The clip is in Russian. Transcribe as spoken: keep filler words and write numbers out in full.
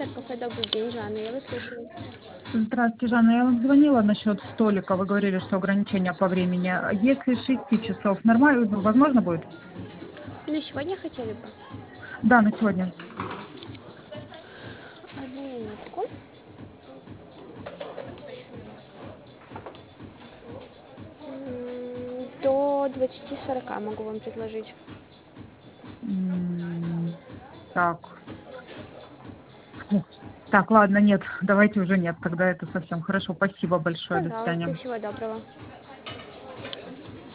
Кафе «Добрый день», Жанна, я вас слушаю. Здравствуйте, Жанна. Я вам звонила насчет столика. Вы говорили, что ограничения по времени. Если с шести часов нормально, ну, возможно будет? На сегодня хотели бы? Да, на сегодня. Одну минутку. М, До двадцати сорока могу вам предложить. М, Так. Фу. Так, ладно, нет, давайте уже нет. Тогда это совсем хорошо. Спасибо большое. До Пожалуйста, свидания. всего доброго.